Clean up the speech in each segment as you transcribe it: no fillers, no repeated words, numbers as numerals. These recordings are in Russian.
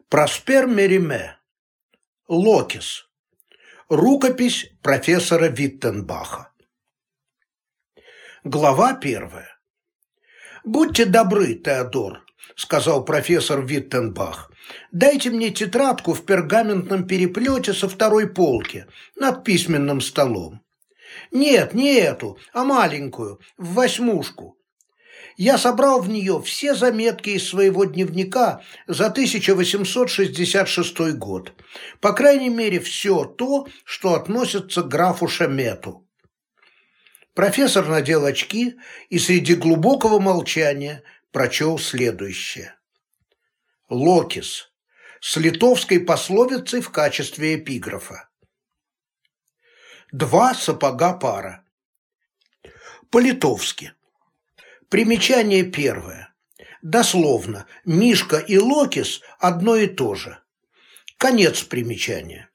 Проспер Мериме. Локис. Рукопись профессора Виттенбаха. Глава 1. «Будьте добры, Теодор», – сказал профессор Виттенбах, – «дайте мне тетрадку в пергаментном переплете со второй полки над письменным столом. Нет, не эту, а маленькую, в 8-шку. Я собрал в нее все заметки из своего дневника за 1866 год, по крайней мере, все то, что относится к графу Шемету». Профессор надел очки и среди глубокого молчания прочел следующее. «Локис» с литовской пословицей в качестве эпиграфа. «Два сапога пара». По-литовски. Примечание первое. Дословно, Мишка и Локис одно и то же. Конец примечания.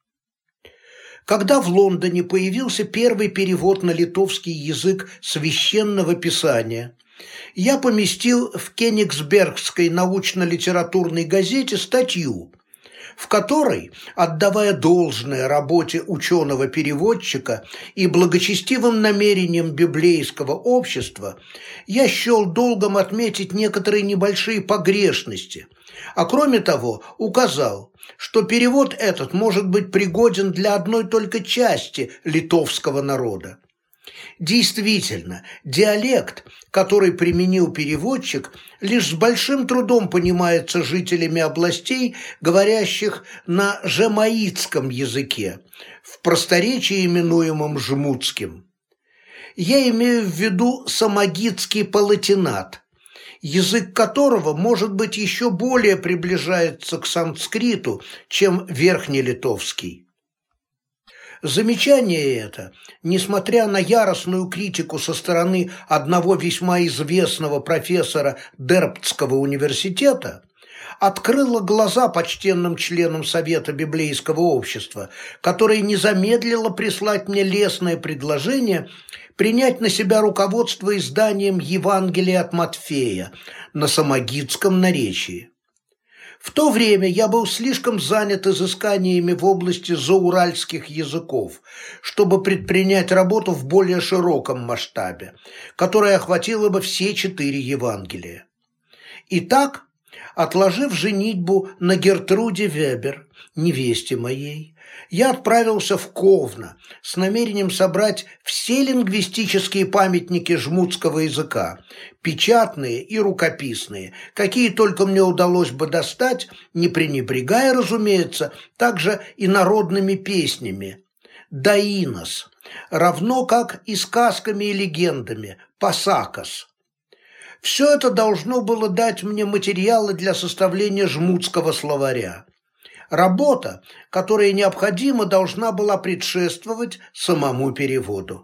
Когда в Лондоне появился первый перевод на литовский язык священного писания, я поместил в Кенигсбергской научно-литературной газете статью, в которой, отдавая должное работе ученого-переводчика и благочестивым намерениям библейского общества, я счел долгом отметить некоторые небольшие погрешности, а кроме того указал, что перевод этот может быть пригоден для одной только части литовского народа. Действительно, диалект, который применил переводчик, лишь с большим трудом понимается жителями областей, говорящих на жемаитском языке, в просторечии именуемом жмутским. Я имею в виду самогитский палатинат, язык которого, может быть, еще более приближается к санскриту, чем верхнелитовский. Замечание это, несмотря на яростную критику со стороны одного весьма известного профессора Дербцкого университета, открыло глаза почтенным членам Совета библейского общества, которое не замедлило прислать мне лестное предложение принять на себя руководство изданием Евангелия от Матфея на самогитском наречии. В то время я был слишком занят изысканиями в области зауральских языков, чтобы предпринять работу в более широком масштабе, которая охватила бы все 4 Евангелия. Итак, отложив женитьбу на Гертруде Вебер, невесте моей, я отправился в Ковно с намерением собрать все лингвистические памятники жмутского языка, печатные и рукописные, какие только мне удалось бы достать, не пренебрегая, разумеется, также и народными песнями, даинос, равно как и сказками и легендами, пасакос. Все это должно было дать мне материалы для составления жмутского словаря. Работа, которая необходимо должна была предшествовать самому переводу.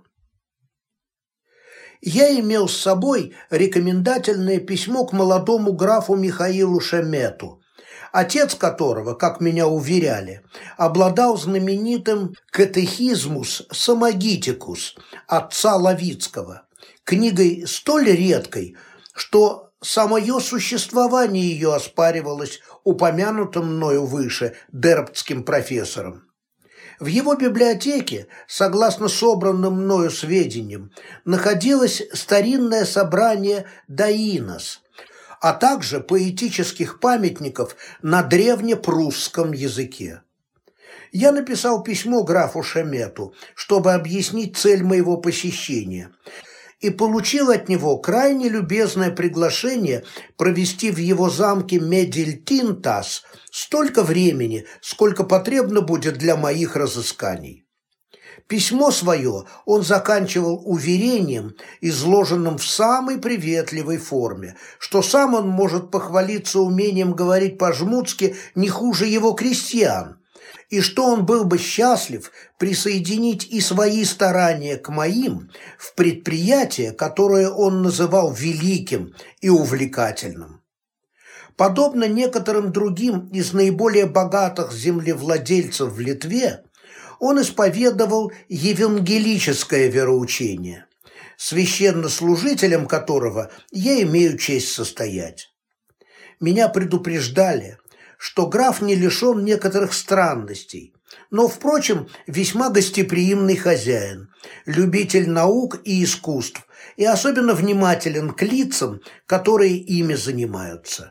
Я имел с собой рекомендательное письмо к молодому графу Михаилу Шемету, отец которого, как меня уверяли, обладал знаменитым «Катехизмус Самогитикус» отца Лавицкого, книгой столь редкой, что самое существование ее оспаривалось упомянутым мною выше дербцким профессором. В его библиотеке, согласно собранным мною сведениям, находилось старинное собрание даинос, а также поэтических памятников на древнепрусском языке. Я написал письмо графу Шемету, чтобы объяснить цель моего посещения, и получил от него крайне любезное приглашение провести в его замке Медильтинтас столько времени, сколько потребно будет для моих разысканий. Письмо свое он заканчивал уверением, изложенным в самой приветливой форме, что сам он может похвалиться умением говорить по-жмутски не хуже его крестьян, и что он был бы счастлив присоединить и свои старания к моим в предприятие, которое он называл великим и увлекательным. Подобно некоторым другим из наиболее богатых землевладельцев в Литве, он исповедовал евангелическое вероучение, священнослужителем которого я имею честь состоять. Меня предупреждали, что граф не лишен некоторых странностей, но, впрочем, весьма гостеприимный хозяин, любитель наук и искусств и особенно внимателен к лицам, которые ими занимаются.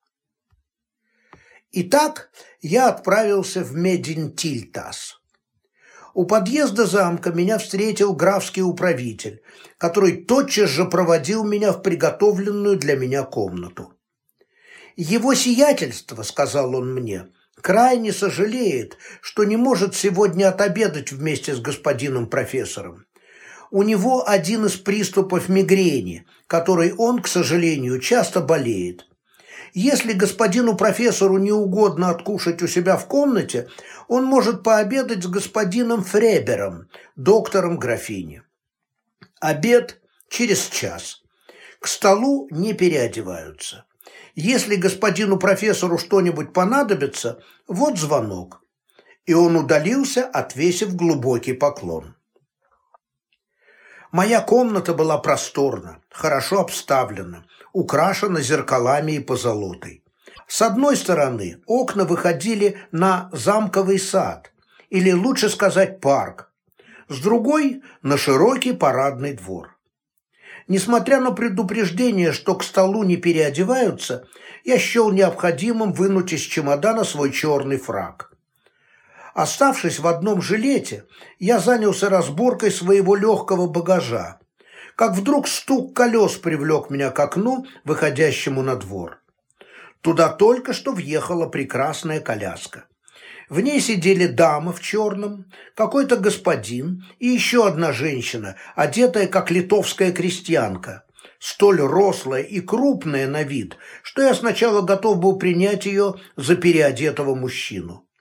Итак, я отправился в Мединтильтас. У подъезда замка меня встретил графский управитель, который тотчас же проводил меня в приготовленную для меня комнату. «Его сиятельство, — сказал он мне, — крайне сожалеет, что не может сегодня отобедать вместе с господином профессором. У него один из приступов мигрени, которой он, к сожалению, часто болеет. Если господину профессору не угодно откушать у себя в комнате, он может пообедать с господином Фребером, доктором графини. Обед через час. К столу не переодеваются. Если господину профессору что-нибудь понадобится, вот звонок». И он удалился, отвесив глубокий поклон. Моя комната была просторна, хорошо обставлена, украшена зеркалами и позолотой. С одной стороны окна выходили на замковый сад, или лучше сказать парк, с другой – на широкий парадный двор. Несмотря на предупреждение, что к столу не переодеваются, я счел необходимым вынуть из чемодана свой черный фрак. Оставшись в одном жилете, я занялся разборкой своего легкого багажа, как вдруг стук колес привлек меня к окну, выходящему на двор. Туда только что въехала прекрасная коляска. В ней сидели дама в черном, какой-то господин и еще одна женщина, одетая как литовская крестьянка, столь рослая и крупная на вид, что я сначала готов был принять ее за переодетого мужчину.